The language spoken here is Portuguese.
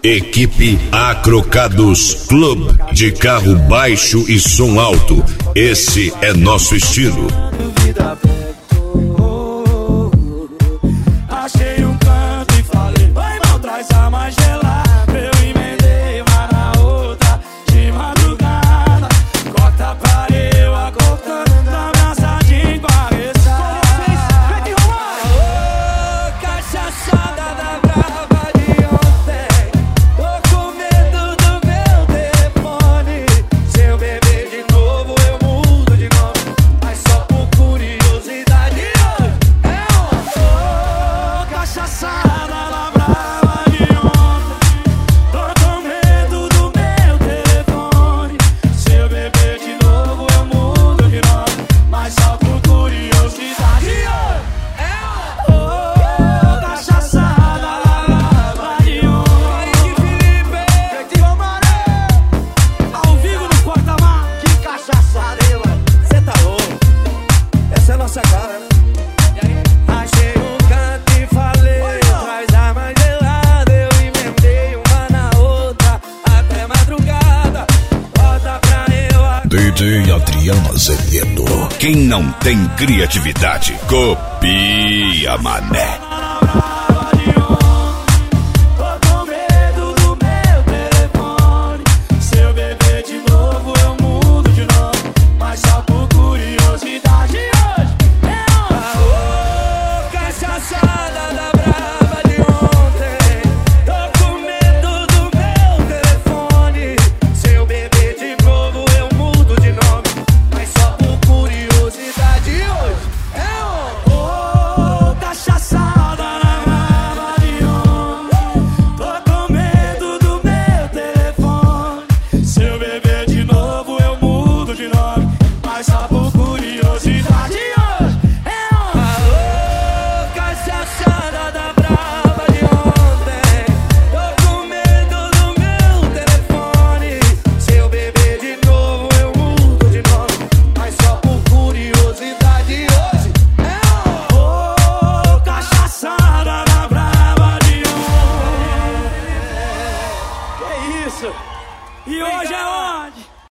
Equipe Acrocados Club, de carro baixo e som alto. Esse é nosso estilo. Achei um canto e falei, vai mal, traz a mais gelada. Eu emendei uma na outra, de madrugada. Corta pra eu, acortando, abraçadinho com a ressaca. Ô, cachaçada da brava de ontem. Tô com medo do meu telefone. Se eu beber de novo, eu mudo de nome. Mas só por curiosidade hoje. Cachaçada da brava de ontem. Tô com medo do meu telefone. Se eu beber de novo eu mudo de nome. Mas só por curiosidade cachaçada da brava de ontem. Felipe, Jeitão Maré, ao vivo no porta-mar. Que cachaçada, hein, mano? Cê tá louco. Essa é a nossa cara, né? Achei um canto e falei, traz a mais gelada. Eu emendei uma na outra, até madrugada. Volta pra eu. DJ Adriano Azevedo. Quem não tem criatividade, copia, mané. Tô com medo do meu telefone. Se eu beber de novo eu mudo de nome. Mas só por curiosidade hoje. Cachaçada da brava de ontem. Tô com medo do meu telefone. Se eu beber de novo eu mudo de nome. Mas só por curiosidade hoje. Cachaçada da brava de ontem. Tô com medo do meu telefone. Se eu beber de novo eu mudo de nome. Mas só por curiosidade hoje. Cachaçada da brava de ontem. Tô com medo do meu telefone. Se eu beber de novo eu mudo de nome. Mas só por curiosidade hoje. Cachaçada da brava de ontem. Que isso? E hoje é